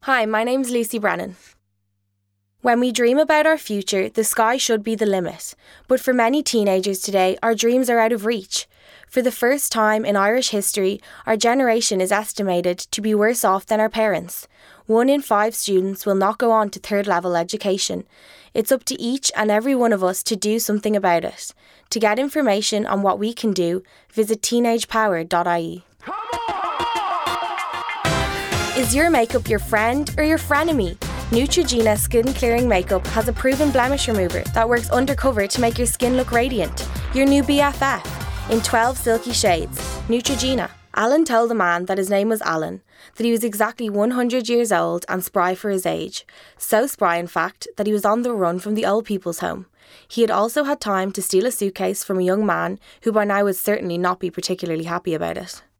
Hi, my name's Lucy Brennan. When we dream about our future, the sky should be the limit. But for many teenagers today, our dreams are out of reach. For the first time in Irish history, our generation is estimated to be worse off than our parents. 1 in 5 students will not go on to third level education. It's up to each and every one of us to do something about it. To get information on what we can do, visit teenagepower.ie. Is your makeup your friend or your frenemy? Neutrogena Skin Clearing Makeup has a proven blemish remover that works undercover to make your skin look radiant. Your new BFF in 12 silky shades. Neutrogena. Alan told a man that his name was Alan, that he was exactly 100 years old and spry for his age. So spry, in fact, that he was on the run from the old people's home. He had also had time to steal a suitcase from a young man who by now would certainly not be particularly happy about it.